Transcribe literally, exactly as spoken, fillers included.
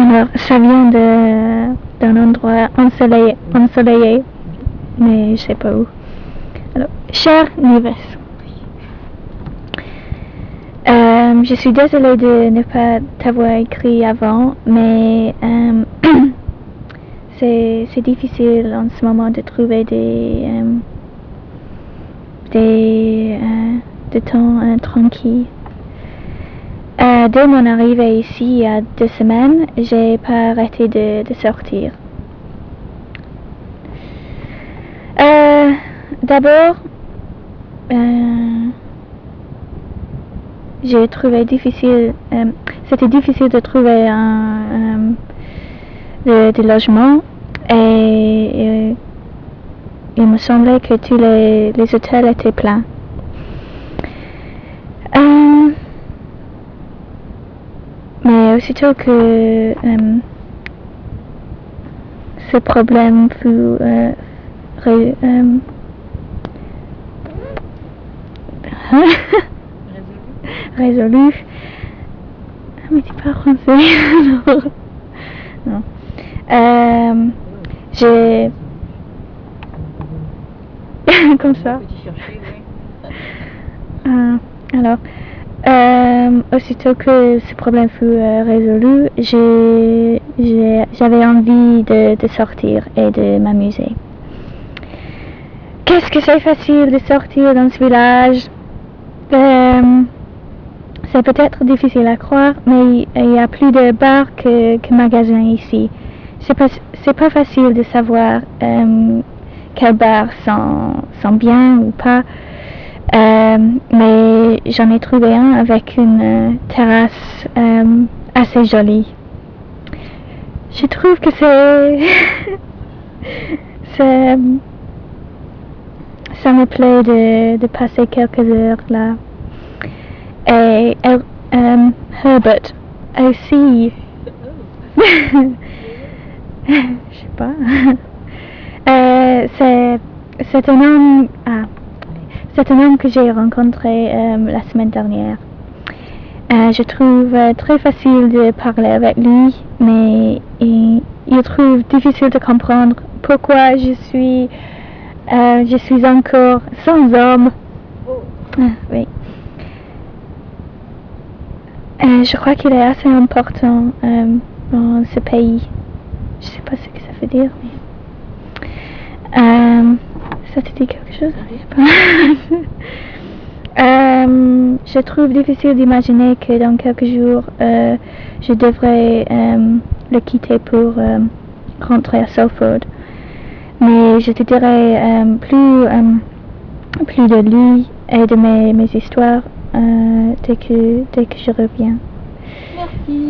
Alors, ça vient de d'un endroit ensoleillé, ensoleillé, mais je sais pas où. Alors, cher Nives, euh, je suis désolée de ne pas t'avoir écrit avant, mais euh, c'est c'est difficile en ce moment de trouver des euh, des euh, de temps euh, tranquille. Euh, dès mon arrivée ici il y a deux semaines, j'ai pas arrêté de, de sortir. Euh, D'abord, euh, j'ai trouvé difficile, euh, c'était difficile de trouver un, euh, de, de logement et, et il me semblait que tous les, les hôtels étaient pleins. Euh, mais aussitôt que euh, ce problème fut euh, ré, euh, résolu. Ah, mais c'est pas français. Non. Euh, j'ai. Comme ça. Euh, alors, euh, aussitôt que ce problème fut euh, résolu, j'ai, j'ai, j'avais envie de, de sortir et de m'amuser. Qu'est-ce que c'est facile de sortir dans ce village? Euh, c'est peut-être difficile à croire, mais il y a plus de bars que, que magasins ici. C'est pas, c'est pas facile de savoir euh, quels bars sont, sont bien ou pas. Euh, mais j'en ai trouvé un avec une euh, terrasse euh, assez jolie. Je trouve que c'est... c'est... ça me plaît de, de passer quelques heures là. Et euh, Herbert aussi. Je sais pas. euh, c'est, c'est un homme... Ah. C'est un homme que j'ai rencontré euh, la semaine dernière. Euh, je trouve euh, très facile de parler avec lui, mais il, il trouve difficile de comprendre pourquoi je suis, euh, je suis encore sans homme. Ah, oui. Euh, je crois qu'il est assez important euh, dans ce pays. Je sais pas ce que ça veut dire, mais... Euh, ça te dit quelque chose? Euh, je trouve difficile d'imaginer que dans quelques jours, euh, je devrais euh, le quitter pour euh, rentrer à Salford. Mais je te dirai euh, plus, euh, plus de lui et de mes, mes histoires euh, dès que, dès que je reviens. Merci.